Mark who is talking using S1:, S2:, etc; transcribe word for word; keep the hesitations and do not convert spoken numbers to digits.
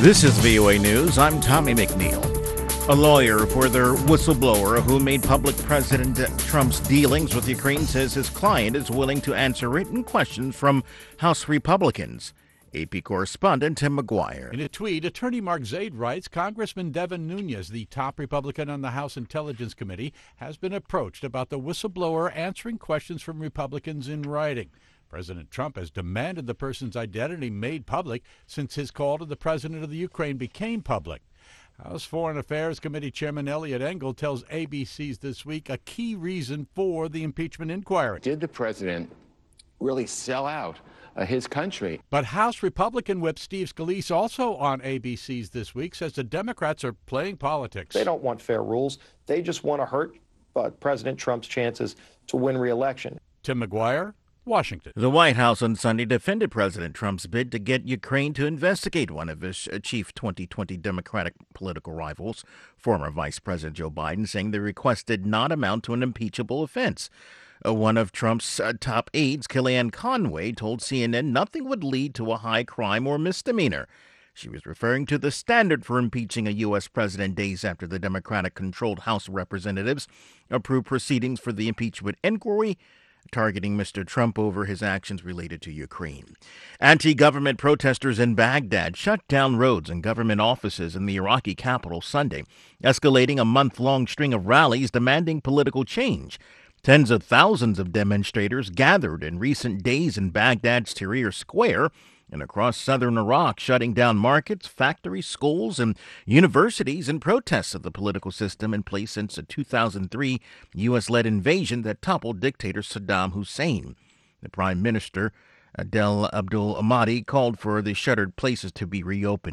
S1: This is V O A News. I'm Tommy McNeil. A lawyer for their whistleblower who made public President Trump's dealings with Ukraine says his client is willing to answer written questions from House Republicans. A P correspondent Tim McGuire.
S2: In a tweet, attorney Mark Zaid writes, Congressman Devin Nunes, the top Republican on the House Intelligence Committee, has been approached about the whistleblower answering questions from Republicans in writing. President Trump has demanded the person's identity made public since his call to the president of the Ukraine became public. House Foreign Affairs Committee Chairman Eliot Engel tells A B C's This Week a key reason for the impeachment inquiry.
S3: Did the president really sell out uh, his country?
S2: But House Republican Whip Steve Scalise, also on A B C's This Week, says the Democrats are playing politics.
S4: They don't want fair rules. They just want to hurt uh, President Trump's chances to win re-election.
S2: Tim McGuire, Washington.
S1: The White House on Sunday defended President Trump's bid to get Ukraine to investigate one of his chief twenty twenty Democratic political rivals, former Vice President Joe Biden, saying the request did not amount to an impeachable offense. Uh, one of Trump's uh, top aides, Kellyanne Conway, told C N N nothing would lead to a high crime or misdemeanor. She was referring to the standard for impeaching a U S president days after the Democratic-controlled House of Representatives approved proceedings for the impeachment inquiry targeting Mister Trump over his actions related to Ukraine. Anti-government protesters in Baghdad shut down roads and government offices in the Iraqi capital Sunday, escalating a month-long string of rallies demanding political change. Tens of thousands of demonstrators gathered in recent days in Baghdad's Tahrir Square and across southern Iraq, shutting down markets, factories, schools, and universities in protest of the political system in place since the two thousand three U S-led invasion that toppled dictator Saddam Hussein. The Prime Minister, Adel Abdul Mahdi, called for the shuttered places to be reopened.